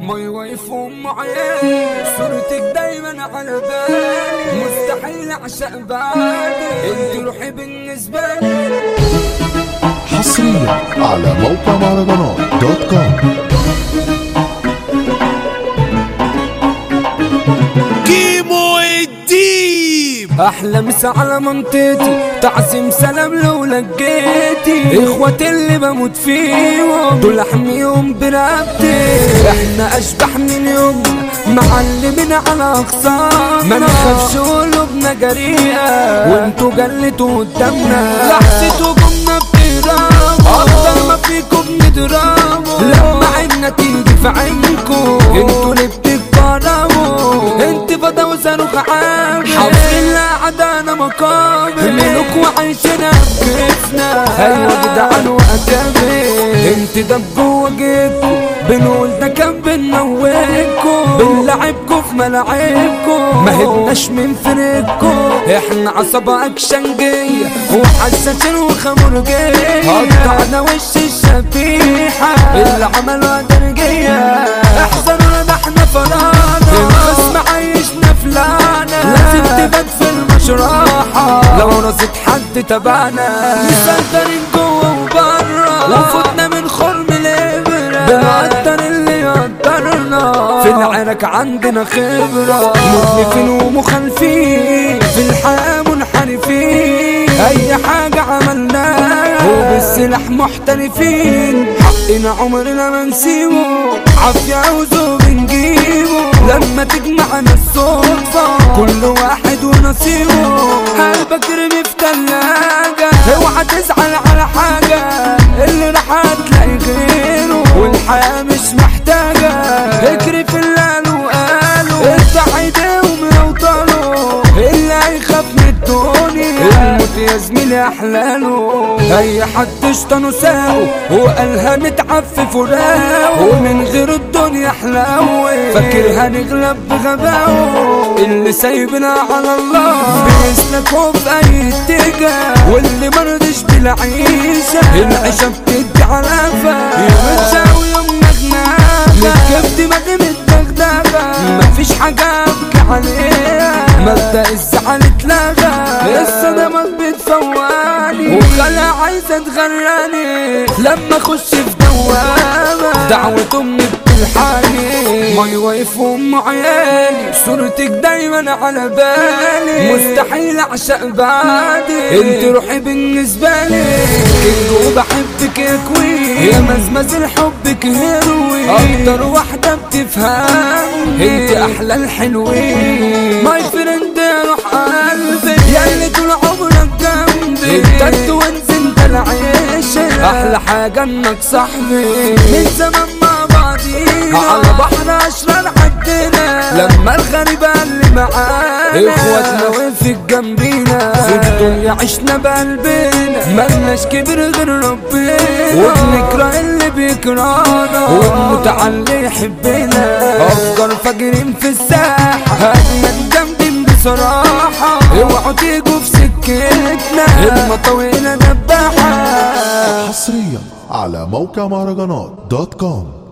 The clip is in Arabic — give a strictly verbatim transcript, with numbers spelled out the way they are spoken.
ماي وايف وام عيالي، صورتك دايما على بالي، مستحيل اعشق بعدك، انت روحي بالنسبة لي. حصريا على موقع مهرجانات دوت كوم. كيمو الديب احلى مسا على منطقتي، تعزيم سلام لو لقيتي، اخواتي اللي بموت فيهم دول احميهم برقبتي. احنا اشبح من يومنا معلمين على اقصانا، ما نخافش قلوبنا جريئة وانتوا جلتوا قدامنا. لحظة هجومنا بتهربوا اكتر ما فيكم بنضربوا، لما عيننا تيجي في عينكم انتوا اللي بتتفرجوا. انت فضا وصاروخ عامل حافظين لعدانا مقابل، ملوك وعايشنا بكيفنا. ايوه جدعان وأكابر، انت ده بجوه جيبكم بنقول ده كان بنموتكم، بنلعبكم في ملاعبكم ما هبناش من فريقكم. احنا عصابة اكشنجية وحساسين وخمرجية، قطعنا وش الشبيحة اللي عملوها درجية. احذروا ده احنا فرانا، الخصم عايشنا فلانا، لازم تبات في المشرحة لو رصيد حد تبعنا. مسيطرين جوه وبره وفوتنا من خرم الابرة، بنقدر اللي يقدرنا في العرك عندنا خبرة. مخلفين ومخالفين في الحياة منحرفين، اي حاجة عملناها وبالسلاح محترفين. حقنا عمرنا ما نسيبه، عافية عاوزه بنجيبه لما تجمعنا الصدفة، كل واحد ونصيبه. قلبك رمي في تلاجة، اوعى تزعل على حاجة، اللي راح هتلاقي غيره والحياة مش محتاجة. اجري في اللي قالوا قالوا، افتح ايديهم لو طالوا، اللي هيخاف من الدنيا الموت يا زميلي احلاله. اي حد اشتنوا ساقوا وقالها نتعفف وراقوا، ومن غير الدنيا حلاوة فاكر هنغلب بغباوه. اللي سايبنا على الله بيسلكوا في اي اتجاه، واللي مرضش بالعيشة العيشة بتدي علافة. يوم تشاوي يوم نغنافة، للكبد مدي متدغدغة، مفيش حاجة ابكي عليها، مبدأ الزعل اتلغى. الصدمات بتفواني وخلا عايزة تغراني، لما اخش في دوامة دعوة امي بتلحقني. ماي وايف وام عيالي، صورتك دايما على بالي، مستحيل اعشق بعدك، انت روحي بالنسبة لي. كنت وبحبك يا كوين، يا مزمز الحبك هروي، اكتر واحدة بتفهمني، انت احلى الحلوين. ماي فريند يا روح قلبي، يا اللي طول عمرك جنبي، انت التوينز انت العيشة، احلى حاجة انك صاحبي. من زمان مع بعضينا على بحر اشرار عدينا، لما الغريب اللي معانا اخواتنا وقفت جنبينا. في الدنيا عشنا بقلبنا، ملناش كبير غير ربنا، وبنكره اللي بيكرهنا والمتعلي يحبنا. افكار فاجرين في الساحة، اجمد جامدين بصراحة، اوعوا تيجوا في سكتنا المطاوينا دباحة. حصريا على موقع مهرجانات دوت كوم.